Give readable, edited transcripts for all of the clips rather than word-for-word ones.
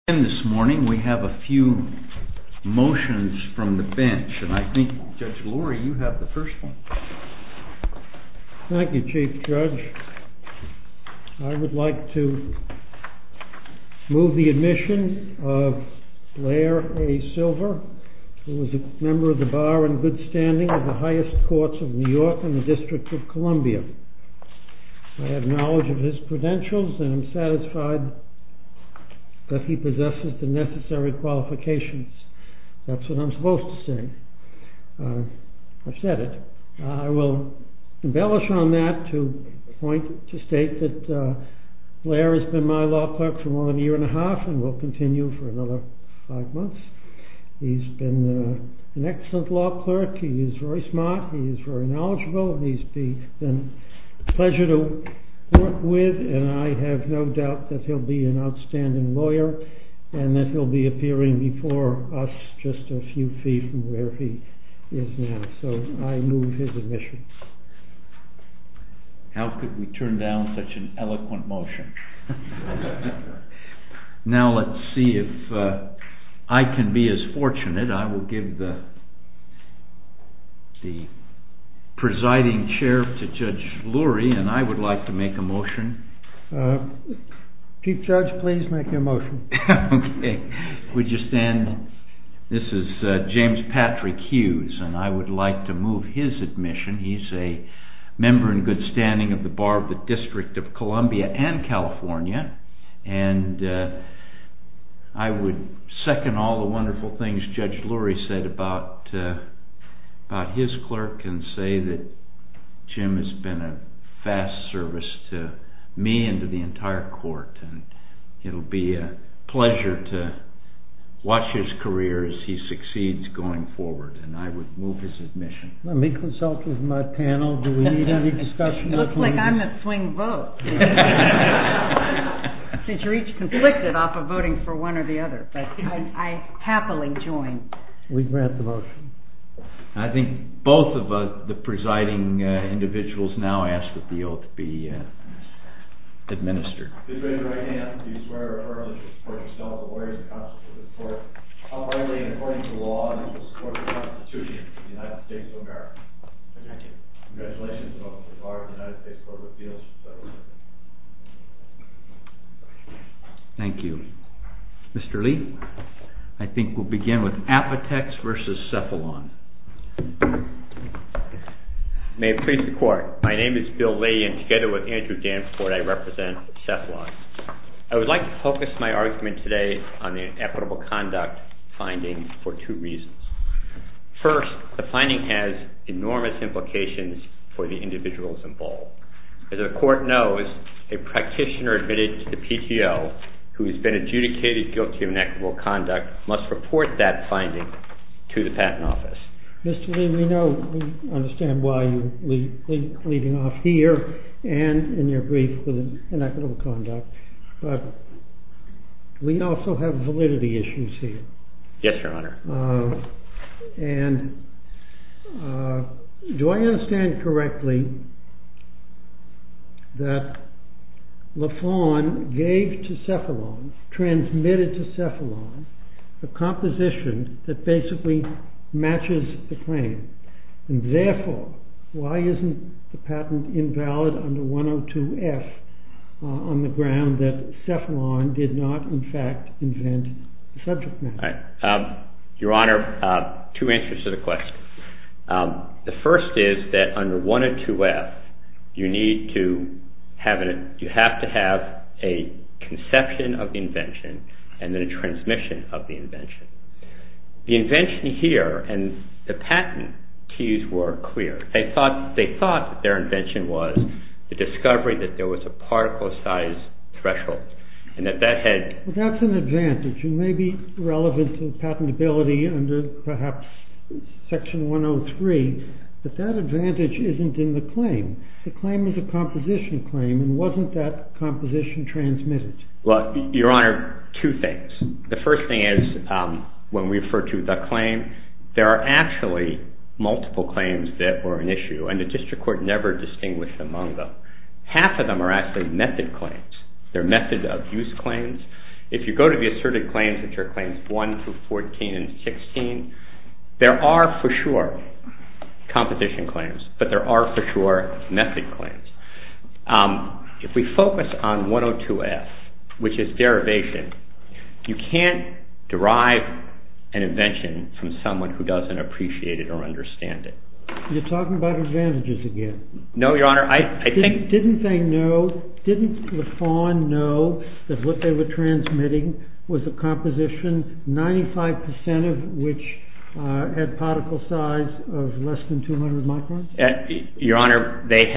This morning we have a few motions from the bench, and I think, Judge Lurie, you have the first one. Thank you, Chief Judge. I would like to move the admission of Blair A. Silver, who is a member of the Bar in good standing of the highest courts of New York and the District of Columbia. I have knowledge of his credentials and am satisfied that he possesses the necessary qualifications. That's what I'm supposed to say. I've said it. I will embellish on that to state that Blair has been my law clerk for more than a year and a half and will continue for another 5 months. He's been an excellent law clerk. He is very smart. He is very knowledgeable. He's been a pleasure to work with, and I have no doubt that he'll be an outstanding lawyer and that he'll be appearing before us just a few feet from where he is now. So I move his admission. How could we turn down such an eloquent motion? Now let's see if I can be as fortunate. I will give the presiding chair to Judge Lurie, and I would like to make a motion. Chief Judge, please make your motion. Okay. Would you stand? This is James Patrick Hughes, and I would like to move his admission. He's a member in good standing of the Bar of the District of Columbia and California, and I would second all the wonderful things Judge Lurie said about his clerk and say that Jim has been a vast service to me and to the entire court, and it'll be a pleasure to watch his career as he succeeds going forward, and I would move his admission. Let me consult with my panel. Do we need any discussion? It looks like I'm the swing vote. Since you're each conflicted off of voting for one or the other, but I happily join. We grant the motion. I think both of the presiding individuals now ask that the oath be administered. Please raise your right hand. Do you swear or affirm that you will support yourself, the lawyers, and counsel for this court, uprightly and according to law, and that you will support the Constitution of the United States of America? Thank you. Congratulations on the Bar of the United States Court of Appeals. Thank you. Mr. Lee, I think we'll begin with Apotex versus Cephalon. May it please the court. My name is Bill Lee, and together with Andrew Danforth, I represent Cephalon. I would like to focus my argument today on the inequitable conduct finding for two reasons. First, the finding has enormous implications for the individuals involved. As the court knows, a practitioner admitted to the PTO who has been adjudicated guilty of inequitable conduct must report that finding to the Patent Office. Mr. Lee, we understand why you're leading off here and in your brief with inequitable conduct, but we also have validity issues here. Yes, Your Honor. Do I understand correctly that Lafon gave to Cephalon, transmitted to Cephalon, a composition that basically matches the claim, and therefore, why isn't the patent invalid under 102F on the ground that Cephalon did not, in fact, invent the subject matter? Right. Your Honor, two answers to the question. The first is that under 102F, you have to have a conception of the invention and then a transmission of the invention. The invention here and the patentees were clear. They thought that their invention was the discovery that there was a particle size threshold, and that had... Well, that's an advantage, and may be relevant to patentability under perhaps Section 103, but that advantage isn't in the claim. The claim is a composition claim, and wasn't that composition transmitted? Well, Your Honor, two things. The first thing is, when we refer to the claim, there are actually multiple claims that were an issue, and the district court never distinguished among them. Half of them are actually method claims. They're method of use claims, If you go to the asserted claims, which are claims 1 through 14 and 16, there are for sure composition claims, but there are for sure method claims. If we focus on 102F, which is derivation, you can't derive an invention from someone who doesn't appreciate it or understand it. You're talking about advantages again. No, Your Honor, I think... Didn't LaFawn know that what they were transmitting was a composition, 95% of which had particle size of less than 200 microns? Your Honor, they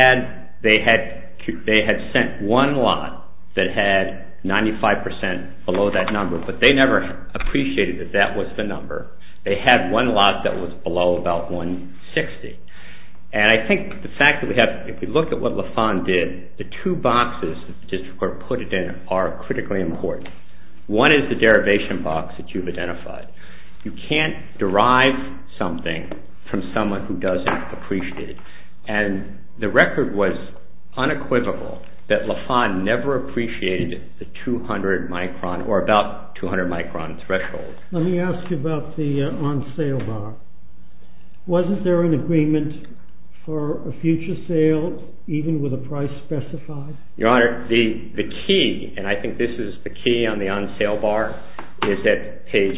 had sent one lot that had 95% below that number, but they never appreciated that that was the number. They had one lot that was below about 160. And I think the fact that we have, if we look at what LaFawn did, the two boxes that the district court put it in are critically important. One is the derivation box that you've identified. You can't derive something from someone who doesn't appreciate it. And the record was unequivocal that LaFawn never appreciated the 200 micron or about 200 micron threshold. Let me ask you about the on-sale bar. Wasn't there an agreement for a future sale even with a price specified? Your Honor, the key, and I think this is the key on the on-sale bar, is at page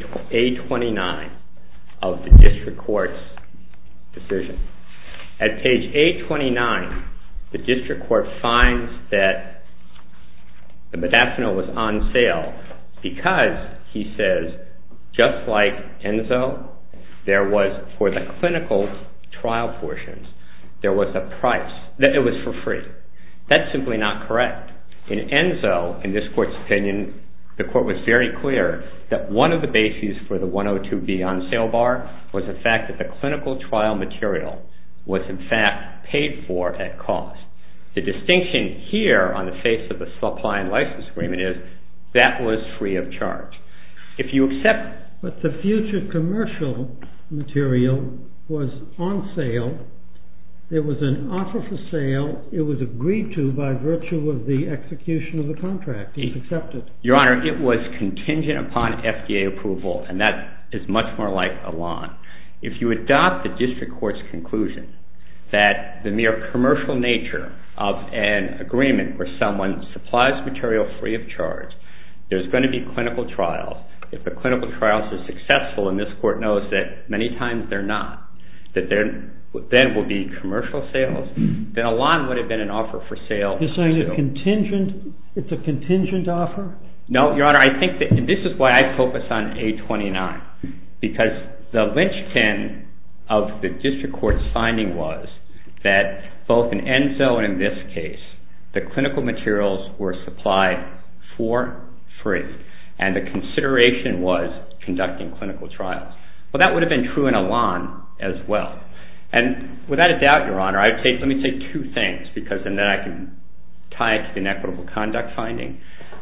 A29 of the district court's decision. At page A29, the district court finds that the modafinil was on sale because, he says, just like Enzo, there was, for the clinical trial portions, there was a price, that it was for free. That's simply not correct. In Enzo, in this court's opinion, the court was very clear that one of the bases for the 102B on sale bar was the fact that the clinical trial material was in fact paid for at cost. The distinction here on the face of the supply and license agreement is that was free of charge. If you accept... But the future commercial material was on sale. There was an offer for sale. It was agreed to by virtue of the execution of the contract. It was accepted. Your Honor, it was contingent upon FDA approval, and that is much more like Elan. If you adopt the district court's conclusion that the mere commercial nature of an agreement where someone supplies material free of charge, there's going to be clinical trials. If the clinical trials are successful, and this court knows that many times they're not, that there then will be commercial sales, then Elan would have been an offer for sale. You're saying it's a contingent offer? No, Your Honor, I think that this is why I focus on A29, because the linchpin of the district court's finding was that both in Enzo and in this case, the clinical materials were supplied for free, and the consideration was conducting clinical trials. Well, that would have been true in Elan as well. And without a doubt, Your Honor, let me say two things, because then I can tie it to the inequitable conduct finding.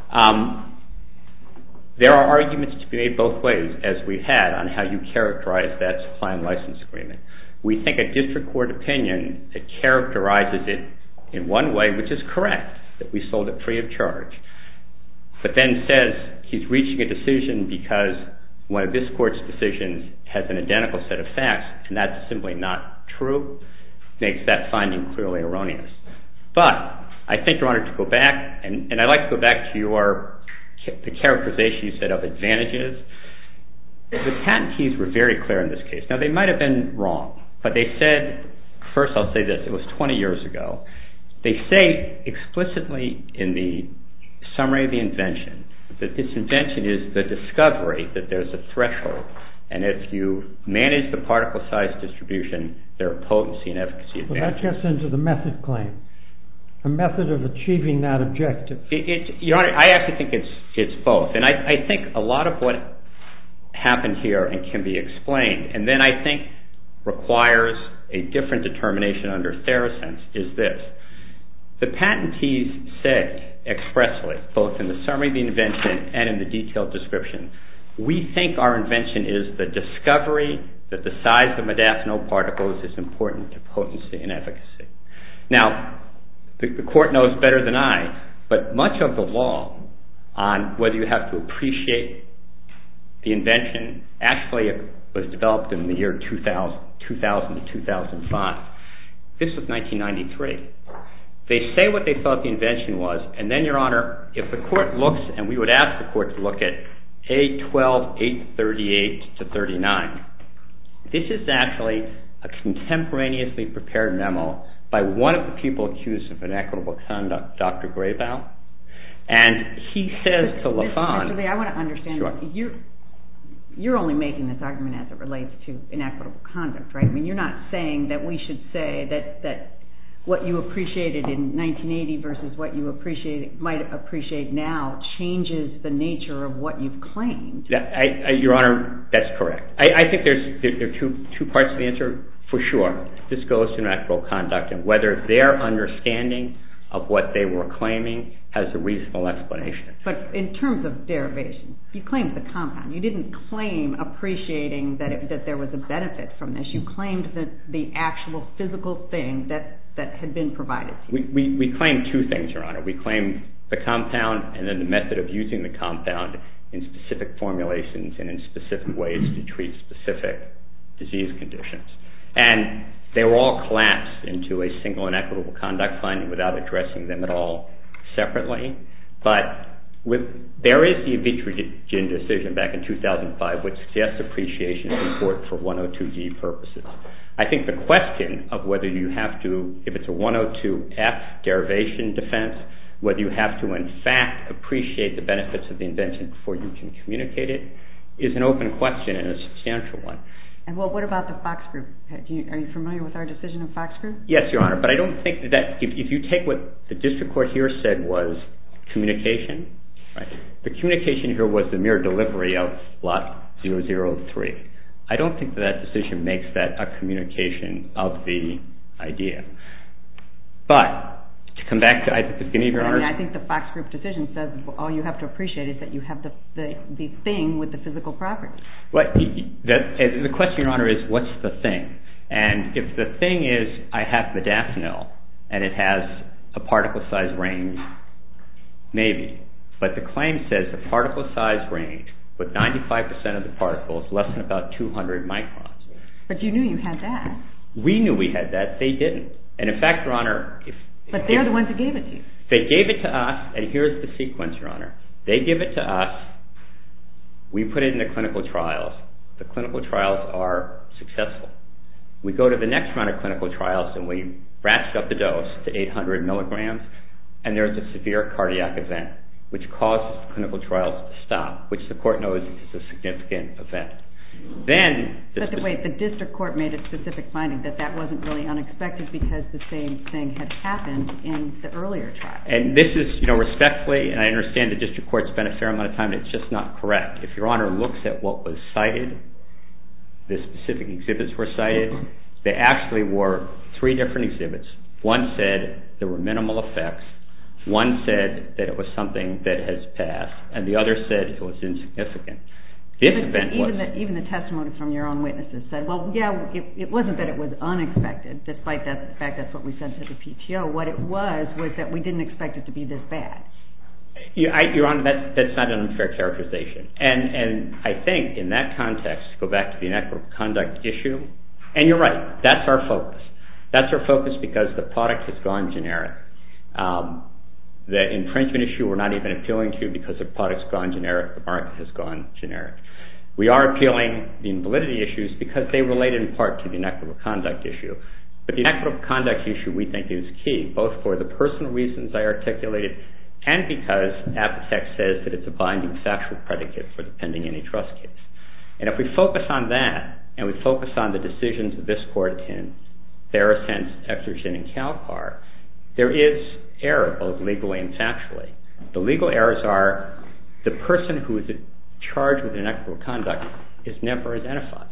There are arguments to be made both ways, as we had, on how you characterize that supply and license agreement. We think a district court opinion that characterizes it in one way, which is correct, that we sold it free of charge, but then says he's reaching a decision because one of this court's decisions has an identical set of facts, and that's simply not true, makes that finding clearly erroneous. But I think, Your Honor, to go back, and I'd like to go back to the characterization you said of advantages. The patentees were very clear in this case. Now, they might have been wrong, but they said, first I'll say this, it was 20 years ago. They say explicitly in the summary of the invention that this invention is the discovery that there's a threshold, and if you manage the particle size distribution, there are potency and efficacy advantages. Well, that gets into the method claim, a method of achieving that objective. Your Honor, I actually think it's both, and I think a lot of what happened here and can be explained, and then I think requires a different determination under Therasense, is this. The patentees say expressly, both in the summary of the invention and in the detailed description, we think our invention is the discovery that the size of modafinil particles is important to potency and efficacy. Now, the court knows better than I, but much of the law on whether you have to appreciate the invention. Actually, it was developed in the year 2000 to 2005. This was 1993. They say what they thought the invention was, and then, Your Honor, if the court looks, and we would ask the court to look at A12, 838 to 39, this is actually a contemporaneously prepared memo by one of the people accused of inequitable conduct, Dr. Graybow, and he says to LaFon... Mr. Lee, I want to understand, sure. You're only making this argument as it relates to inequitable conduct, right? I mean, you're not saying that we should say that what you appreciated in 1980 versus what you might appreciate now changes the nature of what you've claimed. Your Honor, that's correct. I think there are two parts to the answer, for sure. This goes to inequitable conduct and whether their understanding of what they were claiming has a reasonable explanation. But in terms of derivation, you claimed the compound. You didn't claim appreciating that there was a benefit from this. You claimed that the actual physical thing that had been provided to you. We claimed two things, Your Honor. We claimed the compound and then the method of using the compound in specific formulations and in specific ways to treat specific disease conditions. And they were all collapsed into a single inequitable conduct finding without addressing them at all separately. But there is the Vitrogen decision back in 2005 which suggests appreciation is important for 102G purposes. I think the question of whether you have to, if it's a 102F derivation defense, whether you have to in fact appreciate the benefits of the invention before you can communicate it, is an open question and a substantial one. And well, what about the Fox Group? Are you familiar with our decision in Fox Group? Yes, Your Honor, but I don't think that if you take what the district court here said was communication, right? The communication here was the mere delivery of lot 003. I don't think that decision makes that a communication of the idea. But to come back to the beginning of Your Honor, I think the Fox Group decision says all you have to appreciate is that you have the thing with the physical property. Well, the question, Your Honor, is what's the thing? And if the thing is I have modafinil and it has a particle size range, maybe. But the claim says the particle size range with 95% of the particles less than about 200 microns. But you knew you had that. We knew we had that. They didn't. And in fact, Your Honor, but they're the ones who gave it to you. They gave it to us, and here's the sequence, Your Honor. They give it to us. We put it in the clinical trials. The clinical trials are successful. We go to the next round of clinical trials, and we ratchet up the dose to 800 milligrams, and there's a severe cardiac event, which causes the clinical trials to stop, which the court knows is a significant event. Then, the district court made a specific finding that wasn't really unexpected because the same thing had happened in the earlier trial. And this is, respectfully, and I understand the district court spent a fair amount of time, it's just not correct. If Your Honor looks at what was cited, the specific exhibits were cited, they actually were 3 different exhibits. One said there were minimal effects. One said that it was something that has passed, and the other said it was insignificant. Even the testimony from your own witnesses said, well, yeah, it wasn't that it was unexpected, despite the fact that's what we said to the PTO. What it was that we didn't expect it to be this bad. Your Honor, that's not an unfair characterization. And I think in that context, go back to the inequitable conduct issue, and you're right, that's our focus. That's our focus because the product has gone generic. The infringement issue we're not even appealing to because the product's gone generic, the market has gone generic. We are appealing the invalidity issues because they relate in part to the inequitable conduct issue. But the inequitable conduct issue we think is key, both for the personal reasons I articulated and because Apotex says that it's a binding factual predicate for the pending antitrust case. And if we focus on that, and we focus on the decisions of this court in Therasense, Exergen, and Calcar, there is error both legally and factually. The legal errors are the person who is charged with inequitable conduct is never identified.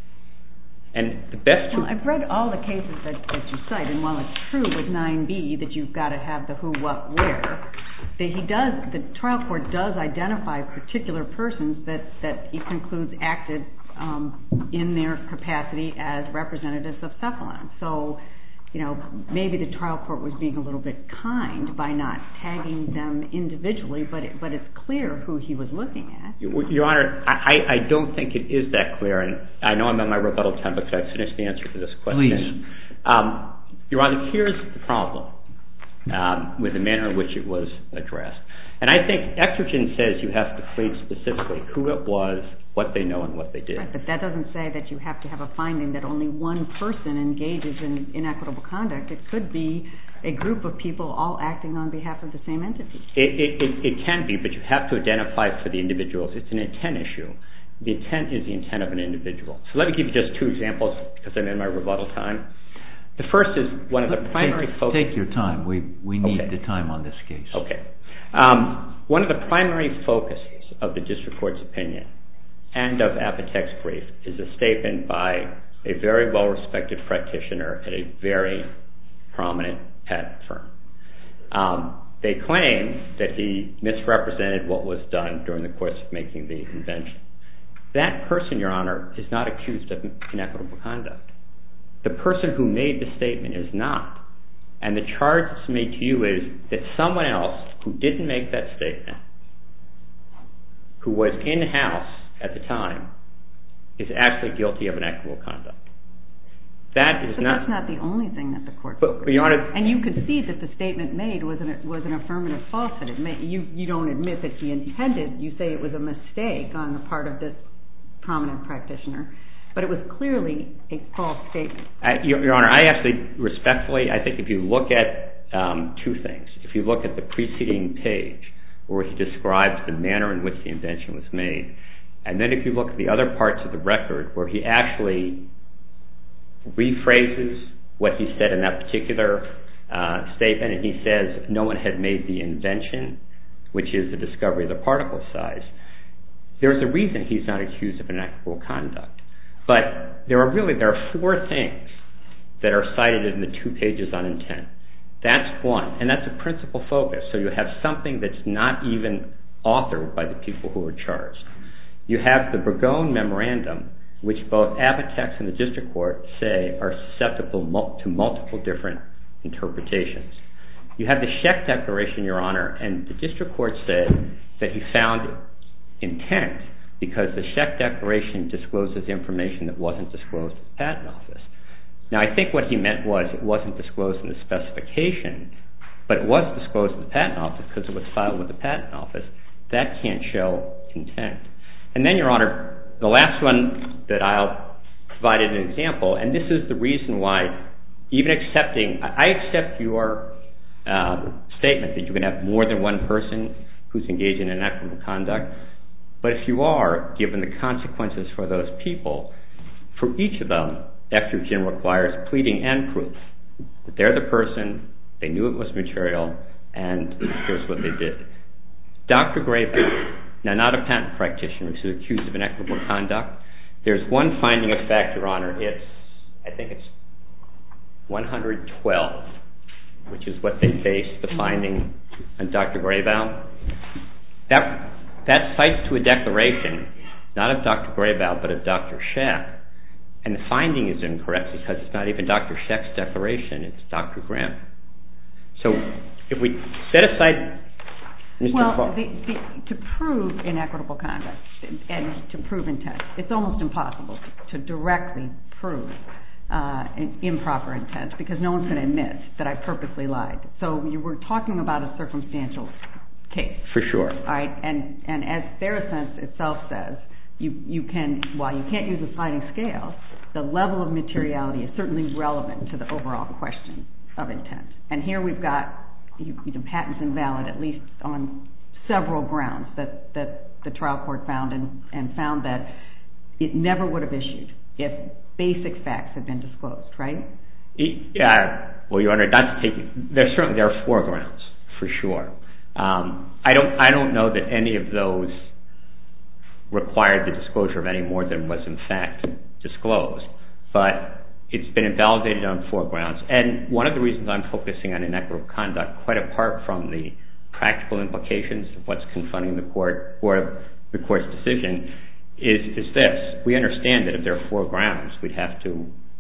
And the best... Well, I've read all the cases that you cite, and while it's true with 9b that you've got to have the who, what, where, the trial court does identify particular persons that he concludes acted in their capacity as representatives of Cephalon. So maybe the trial court was being a little bit kind by not tagging them individually, but it's clear who he was looking at. Your Honor, I don't think it is that clear, and I know I'm on my rebuttal time because I've finished the answer to this question. Please. Your Honor, here's the problem with the manner in which it was addressed. And I think Exergen says you have to plead specifically who it was, what they know, and what they did. Right, but that doesn't say that you have to have a finding that only one person engages in inequitable conduct. It could be a group of people all acting on behalf of the same entity. It can be, but you have to identify for the individuals. It's an intent issue. The intent is the intent of an individual. So let me give you just two examples because I'm in my rebuttal time. The first is one of the primary focuses. Take your time. We need the time on this case. Okay. One of the primary focuses of the district court's opinion and of Apotek's brief is a statement by a very well-respected practitioner at a very prominent patent firm. They claim that he misrepresented what was done during the course of making the invention. That person, Your Honor, is not accused of inequitable conduct. The person who made the statement is not. And the charge that's made to you is that someone else who didn't make that statement, who was in-house at the time, is actually guilty of inequitable conduct. That's not the only thing that the court focused on. And you could see that the statement made was an affirmative falsehood. You don't admit that he intended. You say it was a mistake on the part of this prominent practitioner. But it was clearly a false statement. Your Honor, I actually respectfully, I think if you look at two things. If you look at the preceding page where he describes the manner in which the invention was made, and then if you look at the other parts of the record where he actually rephrases what he said in that particular statement, and he says no one had made the invention, which is the discovery of the particle size, there's a reason he's not accused of inequitable conduct. But there are four things that are cited in the 2 pages on intent. That's one, and that's a principal focus. So you have something that's not even authored by the people who are charged. You have the Burgone Memorandum, which both Apotek and the District Court say are susceptible to multiple different interpretations. You have the Scheck Declaration, Your Honor, and the District Court said that he found intent because the Scheck Declaration discloses information that wasn't disclosed to the Patent Office. Now, I think what he meant was it wasn't disclosed in the specification, but it was disclosed to the Patent Office because it was filed with the Patent Office. That can't show intent. And then, Your Honor, the last one that I'll provide an example, and this is the reason why even accepting, I accept your statement that you can have more than one person who's engaged in inequitable conduct, but if you are, given the consequences for those people, for each of them, Exergen requires pleading and proof that they're the person, they knew it was material, and here's what they did. Dr. Grayback, now not a patent practitioner, who's accused of inequitable conduct, there's one finding of fact, Your Honor, I think it's 112, which is what they base the finding on Dr. Grayback. That cites to a declaration, not of Dr. Grayback, but of Dr. Scheck, and the finding is incorrect because it's not even Dr. Scheck's declaration, it's Dr. Grimm. So if we set aside Mr. Well, to prove inequitable conduct and to prove intent, it's almost impossible to directly prove improper intent because no one's going to admit that I purposely lied. So you were talking about a circumstantial case. For sure. All right, and as Therasense itself says, you can, while you can't use a sliding scale, the level of materiality is certainly relevant to the overall question of intent. And here we've got patents invalid at least on several grounds that the trial court found and found that it never would have issued if basic facts had been disclosed, right? Yeah. Well, Your Honor, there are 4 grounds for sure. I don't know that any of those required the disclosure of any more than was in fact disclosed, but it's been invalidated on 4 grounds. And one of the reasons I'm focusing on inequitable conduct, quite apart from the practical implications of what's confronting the court or the court's decision, is this. We understand that if there are 4 grounds, we'd have to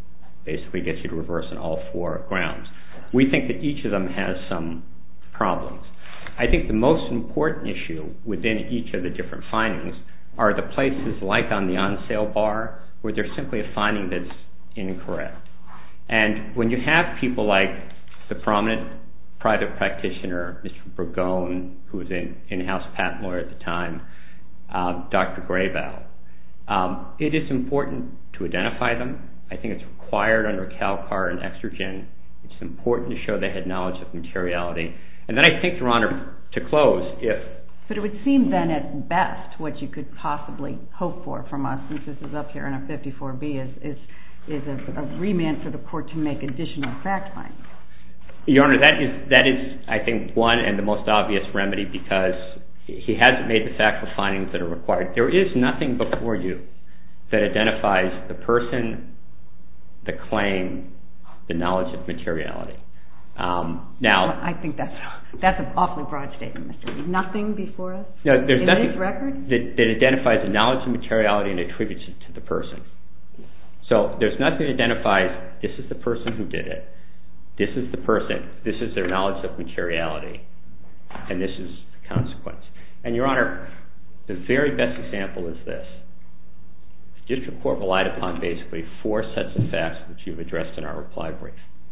basically gets you to reverse on all four grounds. We think that each of them has some problems. I think the most important issue within each of the different findings are the places like on the on-sale bar where there's simply a finding that's incorrect. And when you have people like the prominent private practitioner, Mr. Burgone, who was an in-house patent lawyer at the time, Dr. Graybow, it is important to identify them. I think it's required under CalCAR and Exergen. It's important to show they had knowledge of materiality. And then I think, Your Honor, to close, But it would seem then at best what you could possibly hope for from us, since this is up here in a 54B, is a remand for the court to make additional fact findings. Your Honor, that is, I think, one and the most obvious remedy, because he hasn't made the factual findings that are required. There is nothing before you that identifies the person, the claim, the knowledge of materiality. Now, I think that's an awfully broad statement, Mr. Lee. Nothing before us? No, there's nothing this record? That identifies the knowledge of materiality and attributes it to the person. So there's nothing that identifies this is the person who did it, this is the person, this is their knowledge of materiality, and this is the consequence. And, Your Honor, the very best example is this. The district court relied upon basically four sets of facts which you've addressed in our reply brief.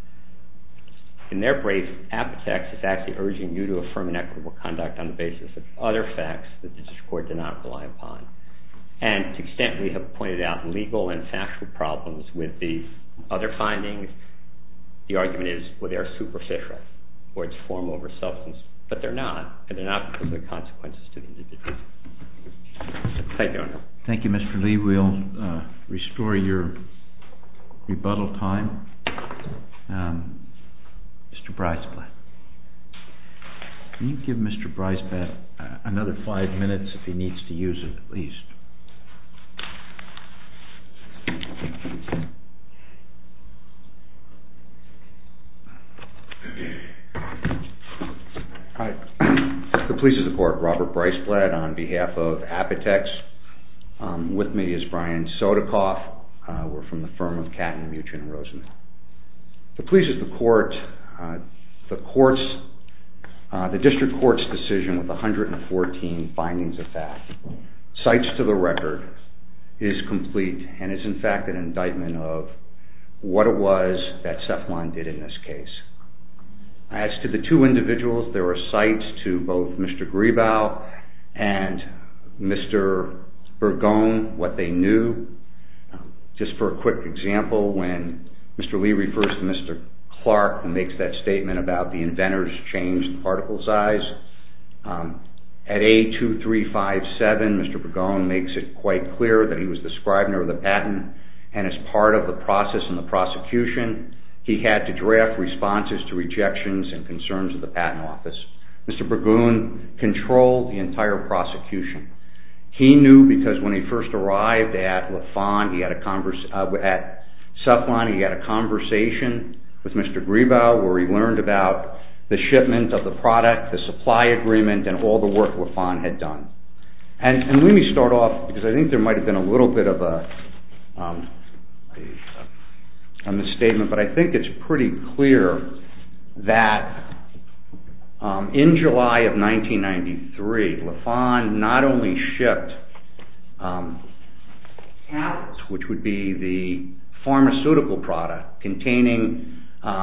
In their brief, Apotex is actually urging you to affirm inequitable conduct on the basis of other facts that the district court did not rely upon. And to the extent we have pointed out legal and factual problems with the other findings, the argument is, well, they're superficial, or it's form over substance. But they're not, and they're not because of the consequences to the individual. Thank you, Your Honor. Thank you, Mr. Lee. We'll restore your rebuttal time. Mr. Breisblatt. Can you give Mr. Breisblatt another 5 minutes if he needs to use it, at least? Hi. The police of the court, Robert Breisblatt, on behalf of Apotex. With me is Brian Sodakoff. We're from the firm of Catton, Muchin, and Rosen. The police of the court, the district court's decision with 114 findings of fact, cites to the record, is complete, and is in fact an indictment of what it was that Cephalon did in this case. As to the two individuals, there are cites to both Mr. Grebow and Mr. Burgone, what they knew. Just for a quick example, when Mr. Lee refers to Mr. Clark and makes that statement about the inventors changed particle size, at A2357, Mr. Burgone makes it quite clear that he was the scrivener of the patent, and as part of the process in the prosecution, he had to draft responses to rejections and concerns of the patent office. Mr. Burgone controlled the entire prosecution. He knew because when he first arrived at Cephalon, he had a conversation with Mr. Grebow where he learned about the shipment of the product, the supply agreement, and all the work Cephalon had done. And let me start off, because I think there might have been a little bit of a misstatement, but I think it's pretty clear that in July of 1993, Cephalon not only shipped tablets, which would be the pharmaceutical product containing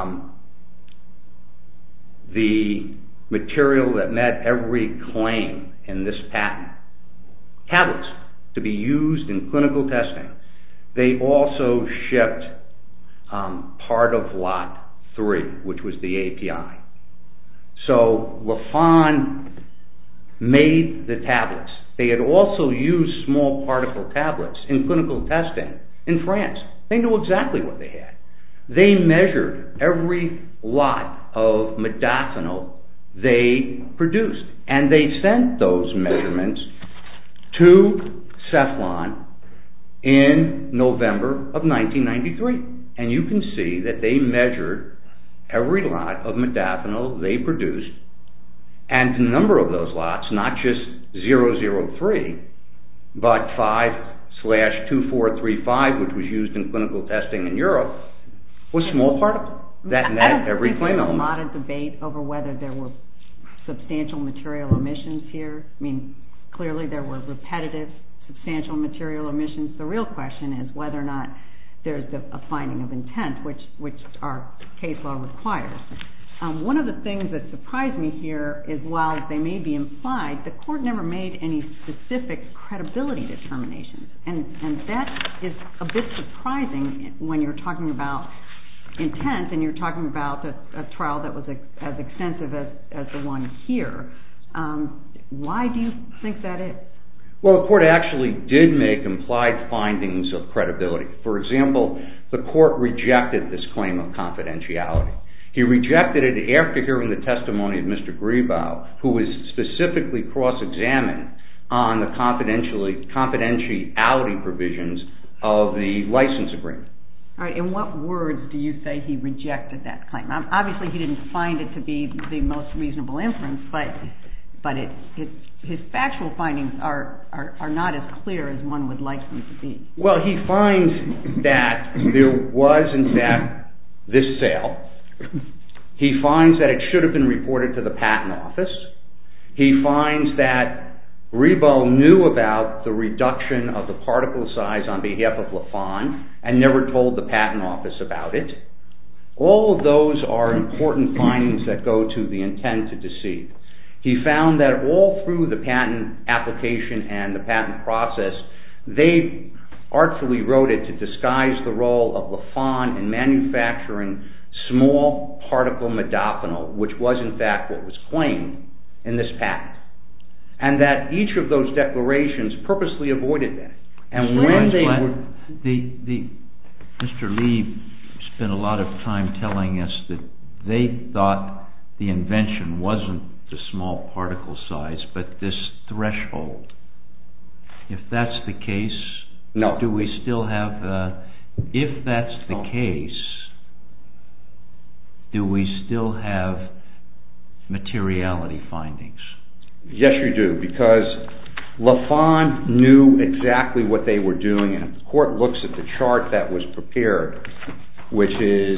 the material that met every claim in this patent, tablets to be used in clinical testing. They also shipped part of Lot 3, which was the API. So Cephalon made the tablets. They had also used small particle tablets in clinical testing in France. They knew exactly what they had. They measured every lot of modafinil they produced, and they sent those measurements to Cephalon in November of 1993. And you can see that they measured every lot of modafinil they produced, and the number of those lots, not just 003, but 5/2435, which was used in clinical testing in Europe, was small particle. That met every claim element. I don't think there's a lot of debate over whether there were substantial material omissions here. I mean, clearly there were repetitive, substantial material omissions. The real question is whether or not there's a finding of intent, which our case law requires. One of the things that surprised me here is while they may be implied, the court never made any specific credibility determinations. And that is a bit surprising when you're talking about intent and you're talking about a trial that was as extensive as the one here. Why do you think that is? Well, the court actually did make implied findings of credibility. For example, the court rejected this claim of confidentiality. He rejected it after hearing the testimony of Mr. Grebow, who was specifically cross-examined on the confidentiality provisions of the license agreement. All right, in what words do you say he rejected that claim? Obviously, he didn't find it to be the most reasonable inference, but his factual findings are not as clear as one would like them to be. Well, he finds that there was, in fact, this sale. He finds that it should have been reported to the patent office. He finds that Grebow knew about the reduction of the particle size on behalf of LaFawn and never told the patent office about it. All of those are important findings that go to the intent to deceive. He found that all through the patent application and the patent process, they artfully wrote it to disguise the role of LaFawn in manufacturing small particle modafinil, which was in fact what was claimed in this patent. And that each of those declarations purposely avoided that. And when they were... Mr. Lee spent a lot of time telling us that they thought the invention wasn't the small particle size, but this threshold. If that's the case, no. Do we still have... if that's the case, do we still have materiality findings? Yes, you do, because LaFawn knew exactly what they were doing, and if the court looks at the chart that was prepared, which is...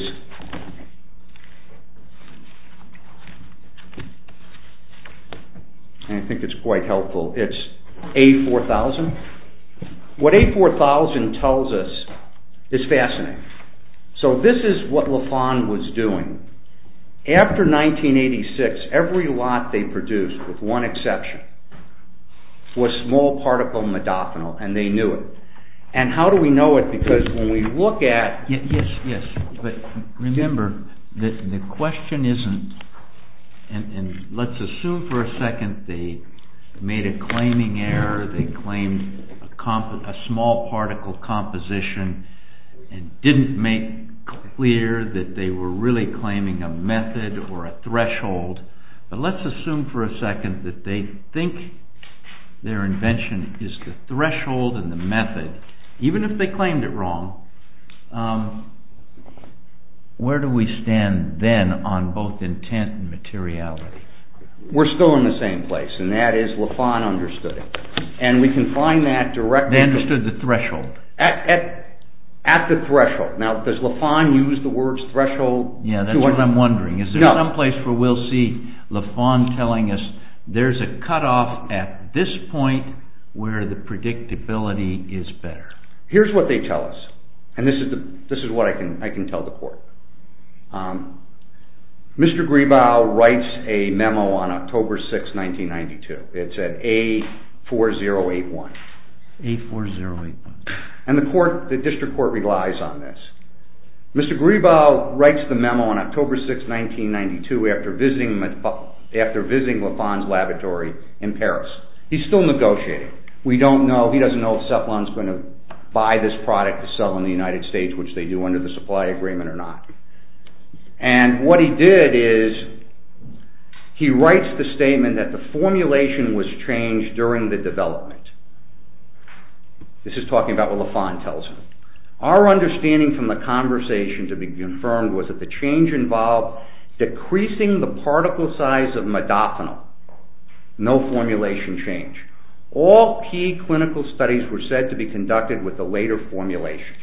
and I think it's quite helpful, it's A4000. What A4000 tells us is fascinating. So this is what LaFawn was doing. After 1986, every lot they produced, with one exception, was small particle modafinil, and they knew it. And how do we know it? Because when we look at... Yes, but remember, the question isn't... And let's assume for a second they made a claiming error, they claimed a small particle composition and didn't make clear that they were really claiming a method or a threshold. But let's assume for a second that they think their invention is the threshold and the method, even if they claimed it wrong. Where do we stand then on both intent and materiality? We're still in the same place, and that is LaFawn understood it. And we can find that directly... They understood the threshold. At the threshold. Now, does LaFawn use the words threshold? Yeah, that's what I'm wondering. Is there some place where we'll see LaFawn telling us there's a cutoff at this point where the predictability is better? Here's what they tell us, and this is what I can tell the court. Mr. Grebow writes a memo on October 6, 1992. It's at A4081. A4081. And the district court relies on this. Mr. Grebow writes the memo on October 6, 1992 after visiting LaFawn's laboratory in Paris. He's still negotiating. We don't know, he doesn't know if Cephalon's going to buy this product to sell in the United States, which they do under the supply agreement or not. And what he did is he writes the statement that the formulation was changed during the development. This is talking about what LaFawn tells him. Our understanding from the conversation to be confirmed was that the change involved decreasing the particle size of modafinil. No formulation change. All key clinical studies were said to be conducted with the later formulation.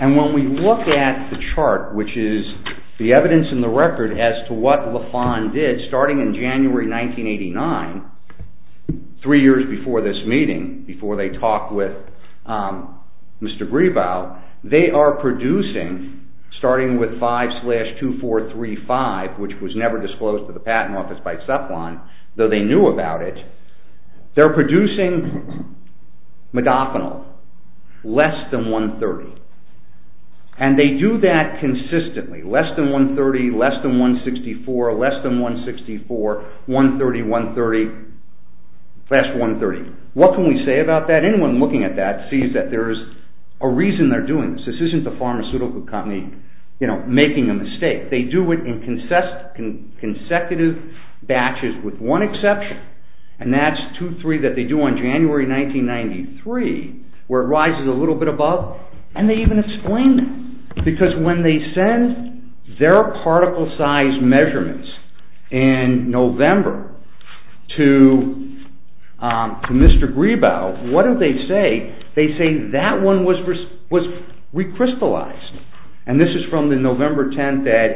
And when we look at the chart, which is the evidence in the record as to what Lafon did starting in January 1989, 3 years before this meeting, before they talked with Mr. Grebow, they are producing, starting with 5/2435, which was never disclosed to the Patent Office by Cephalon, though they knew about it, they're producing modafinil less than 130. And they do that consistently, less than 130, less than 164, less than 164, 130, 130, less 130. What can we say about that? Anyone looking at that sees that there's a reason they're doing this. This isn't the pharmaceutical company, making a mistake. They do it in consecutive batches with one exception, and that's 2-3 that they do on January 1993, where it rises a little bit above, and they even explain that. Because when they send their particle size measurements in November to Mr. Grebow, what do they say? They say that one was recrystallized. And this is from the November 10th at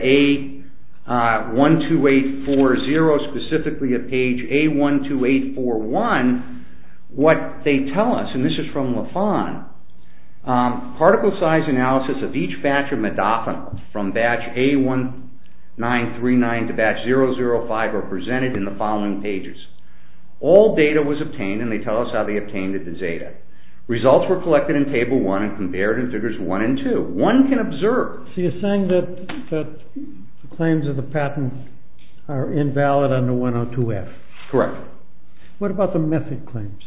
A12840, specifically at page A12841, what they tell us, and this is from Lafon, particle size analysis of each batch of modafinil from batch A1939 to batch 005 are presented in the following pages. All data was obtained, and they tell us how they obtained the data. Results were collected in Table 1 and compared in Figures 1 and 2. One can observe. So you're saying that the claims of the patent are invalid under 102F? Correct. What about the method claims?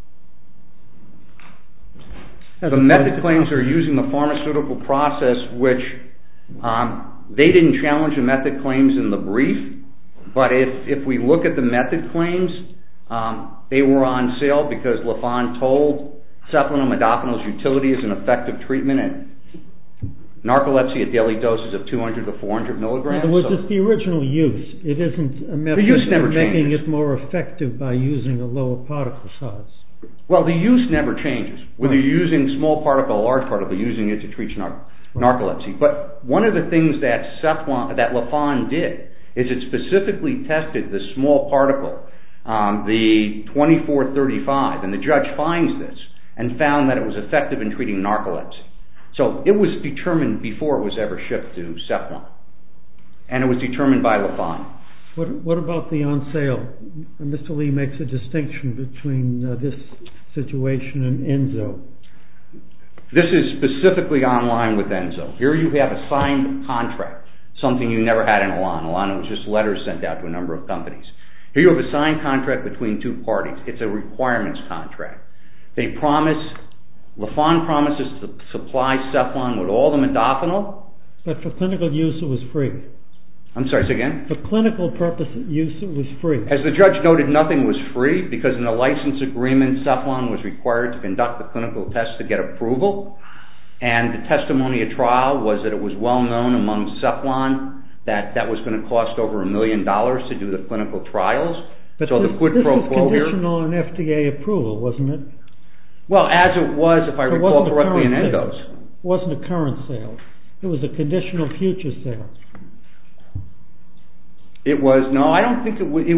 The method claims are using the pharmaceutical process, which they didn't challenge the method claims in the brief, but if we look at the method claims, they were on sale because Lafon told Cephalon and modafinil's utility as an effective treatment in narcolepsy at daily doses of 200 to 400 milligrams. In other words, it's the original use. It isn't a method of making it more effective by using a lower particle size. Well, the use never changes. Whether you're using small particle or large particle, using it to treat narcolepsy. But one of the things that Lafon did is it specifically tested the small particle, the 2435, and the judge finds this and found that it was effective in treating narcolepsy. So it was determined before it was ever shipped to Cephalon, and it was determined by Lafon. What about the on sale? Mr. Lee makes a distinction between this situation and Enzo. This is specifically online with Enzo. Here you have a signed contract, something you never had in Elan. Elan was just letters sent out to a number of companies. Here you have a signed contract between two parties. It's a requirements contract. Lafon promises to supply Cephalon with all the modafinil. But for clinical use it was free. I'm sorry, say again? For clinical purpose use it was free. As the judge noted, nothing was free because in the license agreement, Cephalon was required to conduct the clinical test to get approval. And the testimony at trial was that it was well known among Cephalon that was going to cost over $1 million to do the clinical trials. But so this was conditional on FDA approval, wasn't it? Well, as it was, if I recall correctly, in Endos. It wasn't a current sale. It was a conditional future sale. It was, no, I don't think it was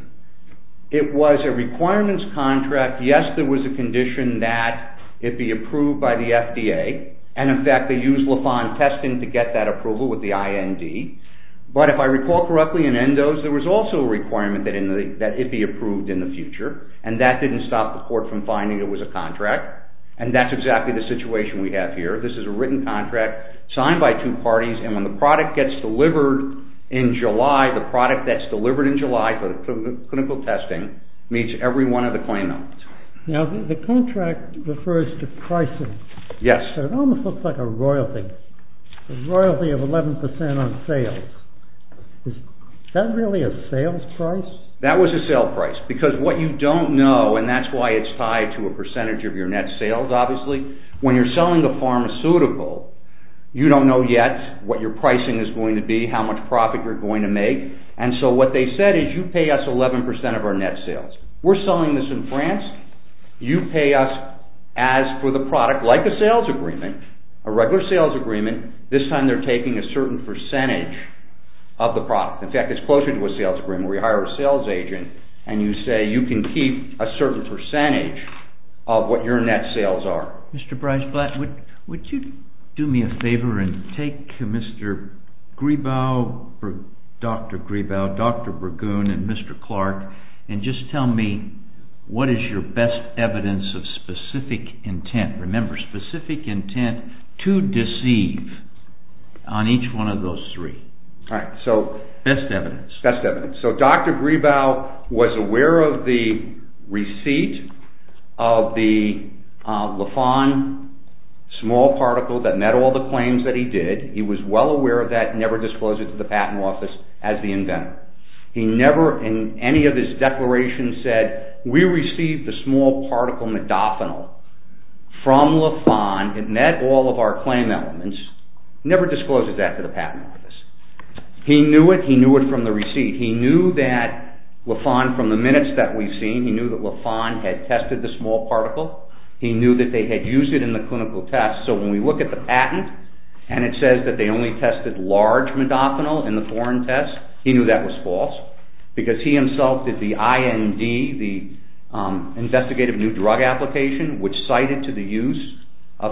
a requirements contract. Yes, there was a condition that it be approved by the FDA. And in fact, they used Lafon testing to get that approval with the IND. But if I recall correctly, in Endos, there was also a requirement that it be approved in the future. And that didn't stop the court from finding it was a contract. And that's exactly the situation we have here. This is a written contract signed by two parties. And when the product gets delivered in July, the product that's delivered in July for the clinical testing meets every one of the claim elements. Now, the contract refers to pricing. Yes. But it almost looks like a royalty. A royalty of 11% on sales. Is that really a sales price? That was a sale price. Because what you don't know, and that's why it's tied to a percentage of your net sales, obviously, when you're selling a pharmaceutical, you don't know yet what your pricing is going to be, how much profit you're going to make. And so what they said is you pay us 11% of our net sales. We're selling this in France. You pay us as for the product, like a sales agreement, a regular sales agreement. This time they're taking a certain percentage of the product. In fact, it's closer to a sales agreement where you hire a sales agent and you say you can keep a certain percentage of what your net sales are. Mr. Bryce-Blatt, would you do me a favor and take Mr. Grebow, Dr. Grebow, Dr. Burgoon, and Mr. Clark and just tell me what is your best evidence of specific intent? Remember, specific intent to deceive on each one of those three. All right, so best evidence. Best evidence. So Dr. Grebow was aware of the receipt of the Lafon small particle that met all the claims that he did. He was well aware of that, never disclosed it to the patent office as the inventor. He never in any of his declarations said, we received the small particle modafinil from Lafon. It met all of our claim elements. Never discloses that to the patent office. He knew it. He knew it from the receipt. He knew that Lafon, from the minutes that we've seen, he knew that Lafon had tested the small particle. He knew that they had used it in the clinical test. So when we look at the patent and it says that they only tested large modafinil in the foreign test, he knew that was false because he himself did the IND, the Investigative New Drug Application, which cited to the use of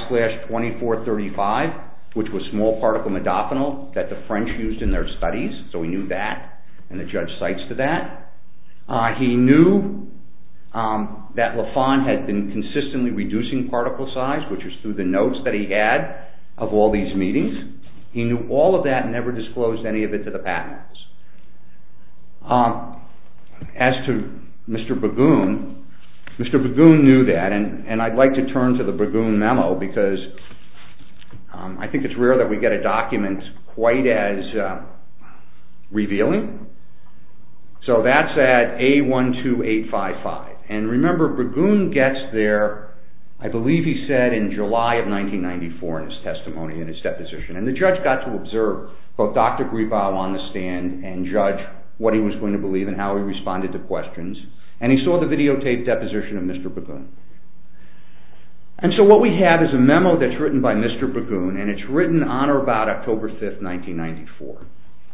5/2435, which was small particle modafinil that the French used in their studies. So he knew that, and the judge cites to that. He knew that Lafon had been consistently reducing particle size, which was through the notes that he had of all these meetings. He knew all of that and never disclosed any of it to the patent office. As to Mr. Burgoon knew that, and I'd like to turn to the Burgoon memo because I think it's rare that we get a document quite as revealing. So that's at A12855. And remember, Burgoon gets there, I believe he said in July of 1994 in his testimony, in his deposition. And the judge got to observe both Dr. Grebow on the stand and judge what he was going to believe and how he responded to questions. And he saw the videotaped deposition of Mr. Burgoon. And so what we have is a memo that's written by Mr. Burgoon, and it's written on or about October 5th, 1994.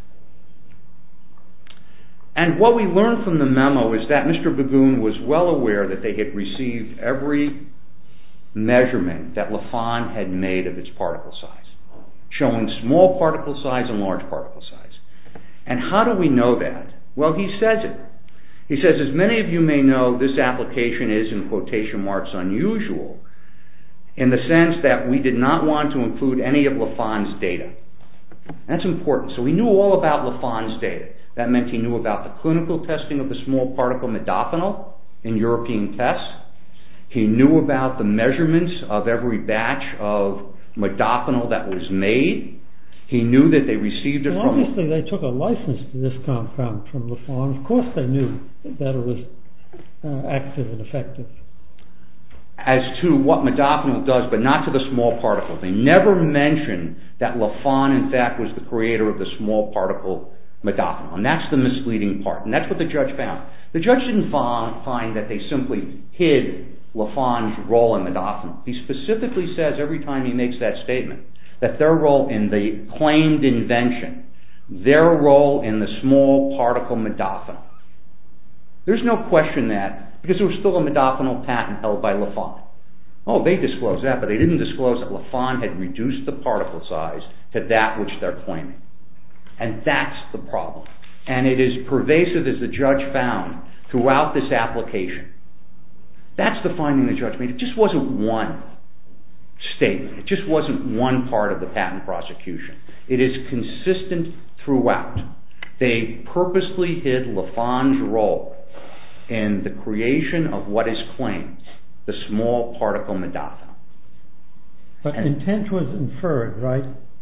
And what we learned from the memo is that Mr. Burgoon was well aware that they had received every measurement that Lafon had made of its particle size, showing small particle size and large particle size. And how do we know that? Well, he says it. He says, as many of you may know, this application is, in quotation marks, unusual in the sense that we did not want to include any of Lafon's data. That's important. So he knew all about Lafon's data. That meant he knew about the clinical testing of the small particle modafinil in European tests. He knew about the measurements of every batch of modafinil that was made. He knew that they received it from... Obviously, they took a license to this compound from Lafon. Of course they knew that it was active and effective. As to what modafinil does, but not to the small particle. They never mentioned that Lafon, in fact, was the creator of the small particle modafinil. And that's the misleading part. And that's what the judge found. The judge didn't find that they simply hid Lafon's role in modafinil. He specifically says every time he makes that statement that their role in the claimed invention, their role in the small particle modafinil. There's no question that, because there was still a modafinil patent held by Lafon. Oh, they disclosed that, but they didn't disclose that Lafon had reduced the particle size to that which they're claiming. And that's the problem. And it is pervasive, as the judge found, throughout this application. That's the finding the judge made. It just wasn't one statement. It just wasn't one part of the patent prosecution. It is consistent throughout. They purposely hid Lafon's role in the creation of what is claimed, the small particle modafinil. But intent was inferred, right?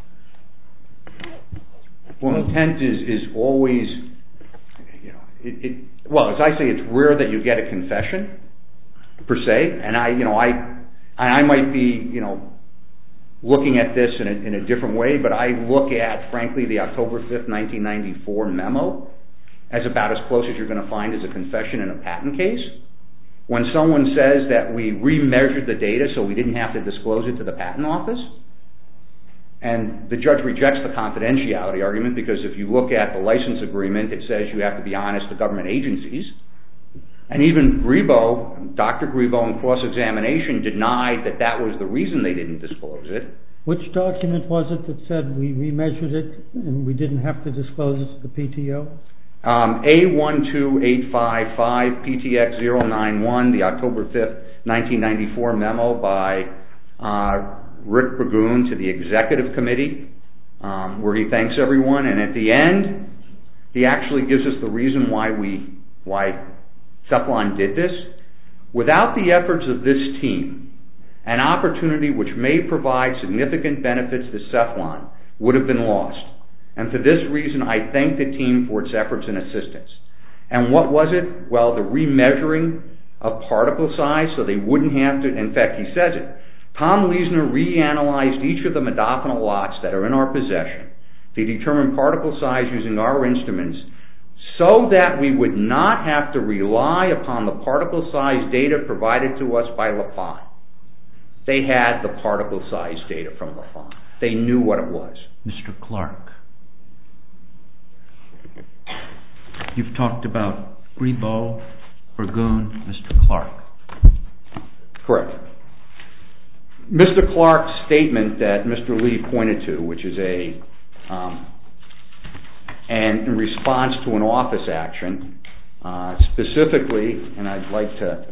Well, intent is always, well, as I say, it's rare that you get a confession, per se. And I might be, looking at this in a different way, but I look at, frankly, the October 5th, 1994 memo as about as close as you're going to find as a confession in a patent case. When someone says that we remeasured the data so we didn't have to disclose it to the patent office, And the judge rejects the confidentiality argument because if you look at the license agreement, it says you have to be honest to government agencies. And even Dr. Griveau in cross-examination denied that that was the reason they didn't disclose it. Which document was it that said we remeasured it and we didn't have to disclose it to the PTO? A12855 PTX 091, the October 5th, 1994 memo by Rick Burgoon to the executive committee, where he thanks everyone. And at the end, he actually gives us the reason why Cephalon did this. Without the efforts of this team, an opportunity which may provide significant benefits to Cephalon would have been lost. And for this reason, I thank the team for its efforts and assistance. And what was it? Well, the remeasuring of particle size so they wouldn't have to, in fact, he says it. Tom Leisner reanalyzed each of the modafinil lots that are in our possession to determine particle size using our instruments so that we would not have to rely upon the particle size data provided to us by LaFon. They had the particle size data from LaFon. They knew what it was. Mr. Clark, you've talked about Griveau, Burgoon, Mr. Clark. Correct. Mr. Clark's statement that Mr. Lee pointed to, which is and in response to an office action, specifically, and I'd like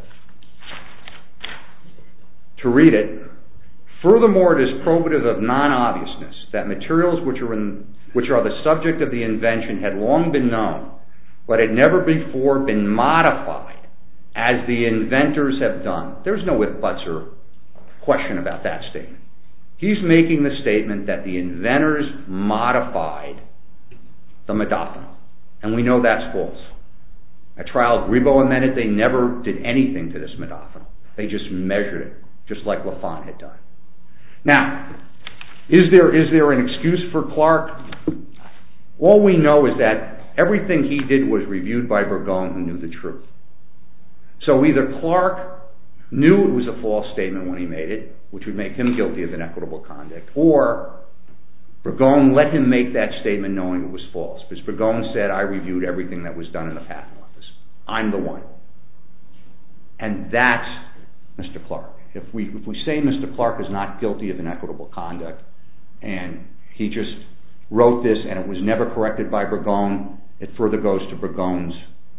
to read it. Furthermore, it is probative of non-obviousness that materials which are the subject of the invention had long been known, but had never before been modified as the inventors have done. There's no if, buts, or question about that statement. He's making the statement that the inventors modified the modafinil, and we know that's false. At trial, Griveau amended they never did anything to this modafinil. They just measured it, just like LaFon had done. Now, is there an excuse for Clark? All we know is that everything he did was reviewed by Burgoon, who knew the truth. So either Clark knew it was a false statement when he made it, which would make him guilty of inequitable conduct, or Burgoon let him make that statement knowing it was false, because Burgoon said, I reviewed everything that was done in the patent office. I'm the one. And that's Mr. Clark. If we say Mr. Clark is not guilty of inequitable conduct, and he just wrote this and it was never corrected by Burgoon, it further goes to Burgoon's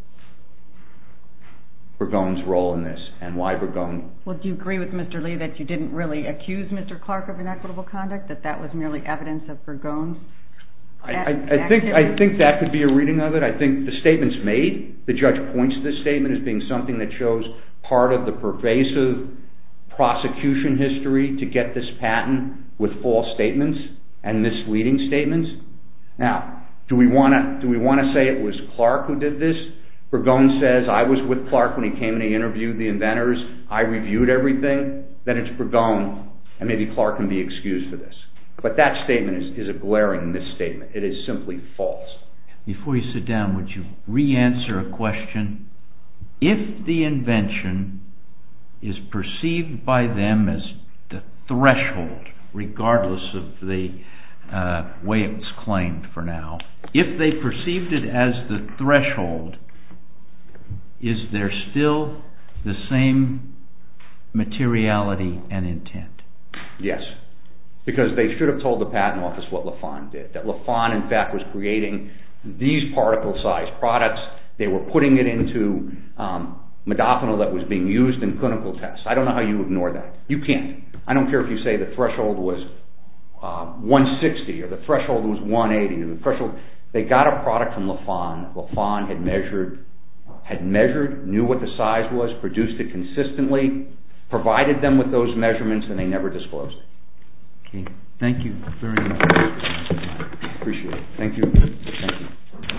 role in this, and why Burgoon. Well, do you agree with Mr. Lee that you didn't really accuse Mr. Clark of inequitable conduct, that was merely evidence of Burgoon's activity? I think that could be a reading of it. I think the statement's made. The judge points to this statement as being something that shows part of the pervasive prosecution history to get this patent with false statements and misleading statements. Now, do we want to say it was Clark who did this? Burgoon says, I was with Clark when he came and he interviewed the inventors. I reviewed everything. Then it's Burgoon, and maybe Clark can be excused for this. But that statement is a glaring misstatement. It is simply false. Before you sit down, would you re-answer a question? If the invention is perceived by them as the threshold, regardless of the way it was claimed for now, if they perceived it as the threshold, is there still the same materiality and intent? Yes, because they should have told the patent office what LaFon did, that LaFon, in fact, was creating these particle-sized products. They were putting it into modafinil that was being used in clinical tests. I don't know how you ignore that. You can't. I don't care if you say the threshold was 160 or the threshold was 180 or the threshold. They got a product from LaFon. LaFon had measured, knew what the size was, produced it consistently, provided them with those measurements, and they never disclosed it. Okay. Thank you very much. Appreciate it. Thank you. Thank you.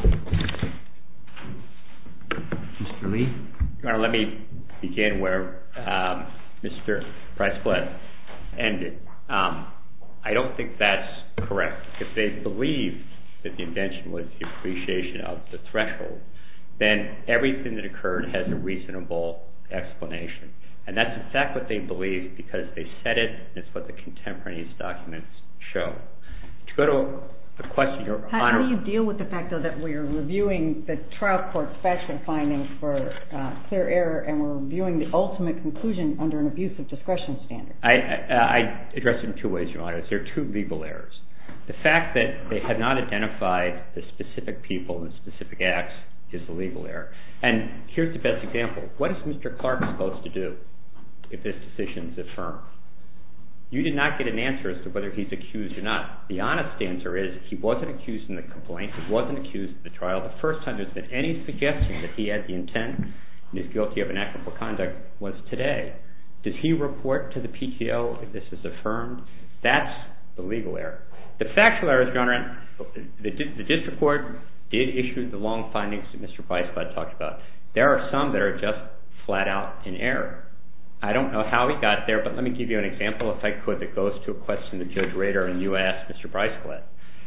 Mr. Lee? Your Honor, let me begin where Mr. Price-Flood ended. I don't think that's correct. If they believed that the invention was the appreciation of the threshold, then everything that occurred has a reasonable explanation. And that's in fact what they believe because they said it, and it's what the contemporaneous documents show. go to the question, Your Honor. How do you deal with the fact, though, that we're reviewing the trial court's factual findings for clear error, and we're reviewing the ultimate conclusion under an abuse of discretion standard? I address it in two ways, Your Honor. There are two legal errors. The fact that they have not identified the specific people and specific acts is a legal error. And here's the best example. What is Mr. Clark supposed to do if this decision is affirmed? You did not get an answer as to whether he's accused or not. The honest answer is he wasn't accused in the complaint. He wasn't accused in the trial. The first time there's been any suggestion that he had the intent and is guilty of inequitable conduct was today. Does he report to the PTO if this is affirmed? That's the legal error. The factual errors, Your Honor, the district court did issue the long findings that Mr. Weisblatt talked about. There are some that are just flat out in error. I don't know how he got there, but let me give you an example, if I could, that goes to a question that Judge Rader and you asked Mr. Weisblatt.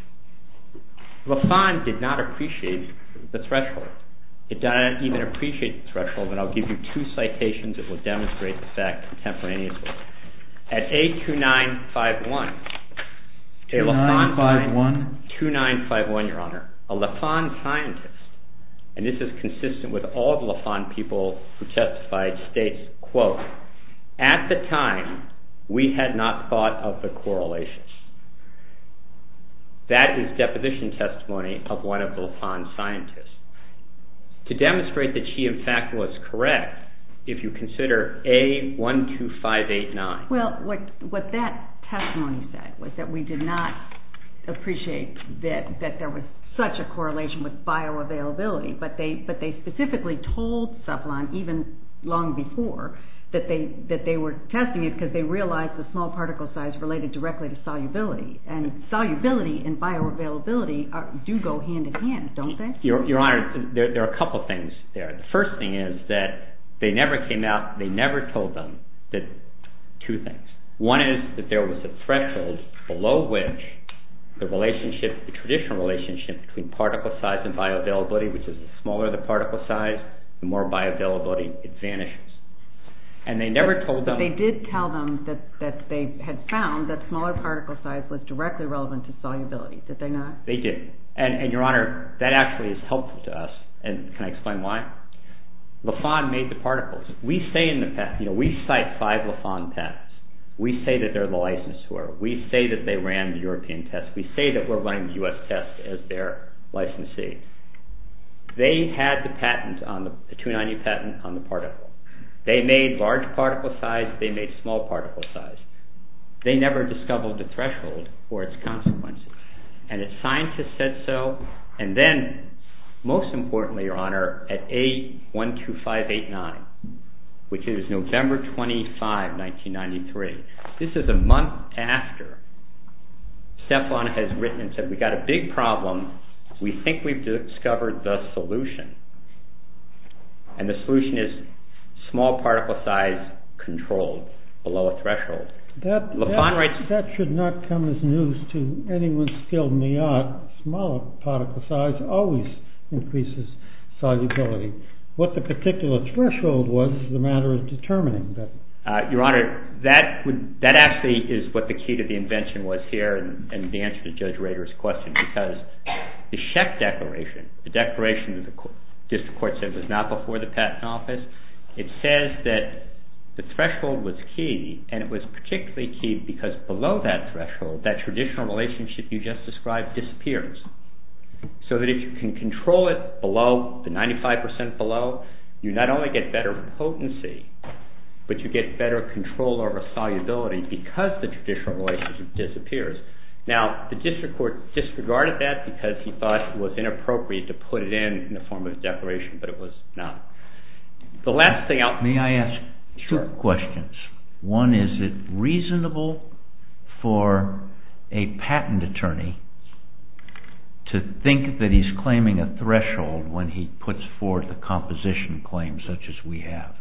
LaFawn did not appreciate the threshold. It did not even appreciate the threshold, and I'll give you two citations that will demonstrate the fact contemporaneously. At A2951, 2951, Your Honor, a LaFawn scientist, and this is consistent with all the LaFawn people who testified, states, quote, at the time, we had not thought of the correlation. That is deposition testimony of one of the LaFawn scientists. To demonstrate that she, in fact, was correct, if you consider A12589. Well, what that testimony said was that we did not appreciate that there was such a correlation with bioavailability, but they specifically told Cephalon even long before that they were testing it because they realized the small particle size related directly to solubility, and solubility and bioavailability do go hand in hand, don't they? Your Honor, there are a couple things there. The first thing is that they never came out, they never told them that two things. One is that there was a threshold below which the relationship, the traditional relationship between particle size and bioavailability, which is the smaller the particle size, the more bioavailability it vanishes. And they never told them... They did tell them that they had found that smaller particle size was directly relevant to solubility, did they not? They did. And Your Honor, that actually is helpful to us. And can I explain why? LaFawn made the particles. We say in the patent, we cite 5 LaFawn patents. We say that they're the licensor. We say that they ran the European test. We say that we're running the U.S. test as their licensee. They had the patent on the 290 patent on the particle. They made large particle size. They made small particle size. They never discovered the threshold or its consequences. And its scientists said so. And then, most importantly, Your Honor, at A12589, which is November 25, 1993. This is a month after Cephalon has written and said, we got a big problem. We think we've discovered the solution. And the solution is small particle size controlled below a threshold. That should not come as news to anyone skilled in the art. Smaller particle size always increases solubility. What the particular threshold was is the matter of determining that. Your Honor, that actually is what the key to the invention was here, and the answer to Judge Rader's question, because the Scheck Declaration, the declaration that the district court said was not before the patent office, it says that the threshold was key, and it was particularly key because below that threshold, that traditional relationship you just described disappears. So that if you can control it below, the 95% below, you not only get better potency, but you get better control over solubility because the traditional relationship disappears. Now, the district court disregarded that because he thought it was inappropriate to put it in the form of a declaration, but it was not. The last thing May I ask two questions? One, is it reasonable for a patent attorney to think that he's claiming a threshold when he puts forth a composition claim such as we have?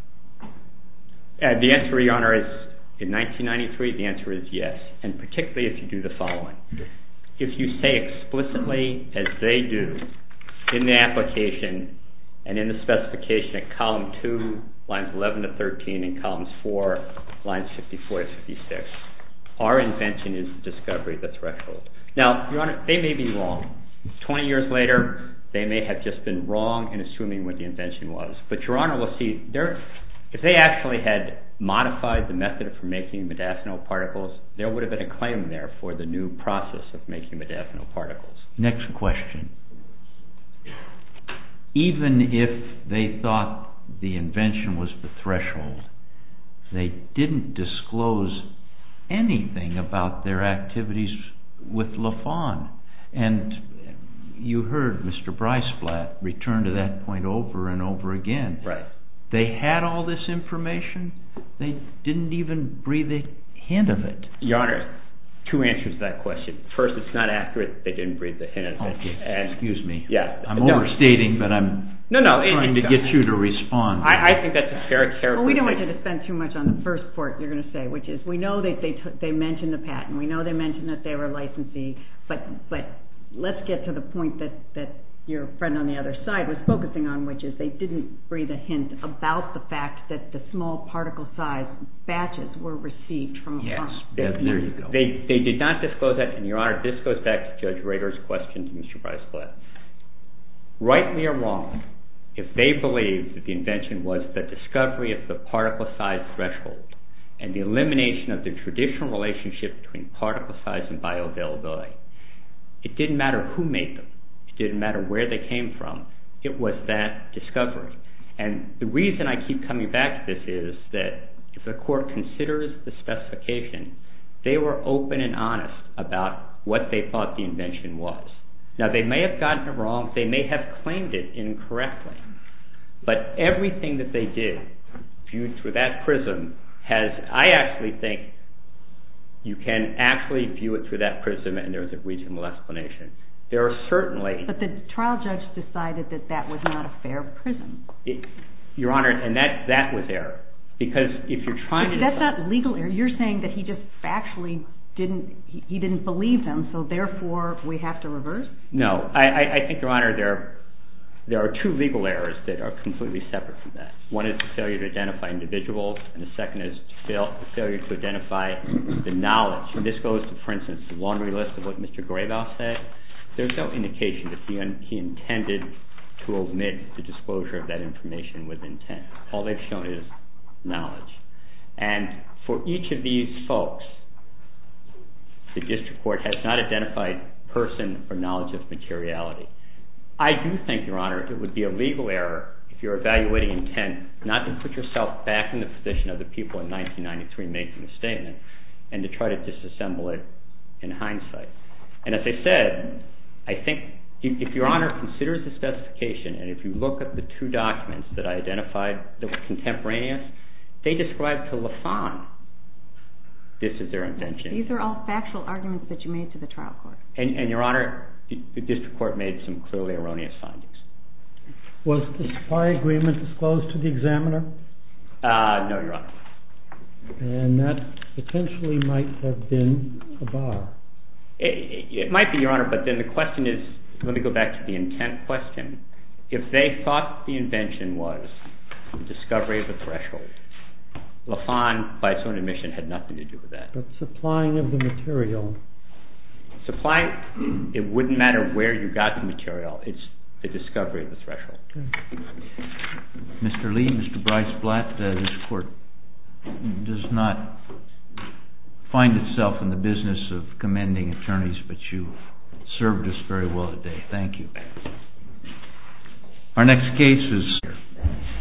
The answer, Your Honor, is in 1993, the answer is yes, and particularly if you do the following. If you say explicitly, as they do, in the application and in the specification at column 2, lines 11 to 13, and columns 4, lines 54 to 56, our invention is the discovery of the threshold. Now, Your Honor, they may be wrong. 20 years later, they may have just been wrong in assuming what the invention was. But Your Honor will see, if they actually had modified the method for making modafinil particles, there would have been a claim there for the new process of making modafinil particles. Next question. Even if they thought the invention was the threshold, they didn't disclose anything about their activities with LaFawn. And you heard Mr. Breisblatt return to that point over and over again. Right. They had all this information. They didn't even breathe a hint of it. Your Honor, two answers to that question. First, it's not accurate. They didn't breathe a hint of it. Okay. Excuse me. Yeah. I'm overstating, but I'm trying to get you to respond. I think that's a fair characterization. Well, we don't want you to spend too much on the first part you're going to say, which is we know that they mentioned the patent. We know they mentioned that they were licensee, but let's get to the point that your friend on the other side was focusing on, which is they didn't breathe a hint about the fact that the small particle size batches were received from LaFawn. Yes, there you go. They did not disclose that, and Your Honor, this goes back to Judge Rader's question to Mr. Breisblatt. Rightly or wrongly, if they believed that the invention was the discovery of the particle size threshold and the elimination of the traditional relationship between particle size and bioavailability, it didn't matter who made them. It didn't matter where they came from. It was that discovery. And the reason I keep coming back to this is that if the court considers the specification, they were open and honest about what they thought the invention was. Now, they may have gotten it wrong. They may have claimed it incorrectly. But everything that they did, viewed through that prism, I actually think you can actually view it through that prism and there's a reasonable explanation. There are certainly... But the trial judge decided that was not a fair prism. Your Honor, and that was error. Because if you're trying to... That's not legal error. You're saying that he just factually didn't believe them, so therefore we have to reverse? No. I think, Your Honor, there are two legal errors that are completely separate from that. One is the failure to identify individuals, and the second is the failure to identify the knowledge. And this goes to, for instance, the laundry list of what Mr. Graybaugh said. There's no indication that he intended to omit the disclosure of that information with intent. All they've shown is knowledge. And for each of these folks, the district court has not identified person or knowledge of materiality. I do think, Your Honor, it would be a legal error if you're evaluating intent not to put yourself back in the position of the people in 1993 making the statement and to try to disassemble it in hindsight. And as I said, I think if Your Honor considers the specification and if you look at the two documents that I identified that were contemporaneous, they describe to LaFawn this is their invention. These are all factual arguments that you made to the trial court. And Your Honor, the district court made some clearly erroneous findings. Was the supply agreement disclosed to the examiner? No, Your Honor. And that potentially might have been a bar. It might be, Your Honor, but then the question is, let me go back to the intent question. If they thought the invention was the discovery of the threshold, LaFawn, by its own admission, had nothing to do with that. But supplying of the material. Supply, it wouldn't matter where you got the material. It's the discovery of the threshold. Okay. Mr. Lee, Mr. Breisblatt, this court does not find itself in the business of commending attorneys, but you served us very well today. Thank you. Our next case is...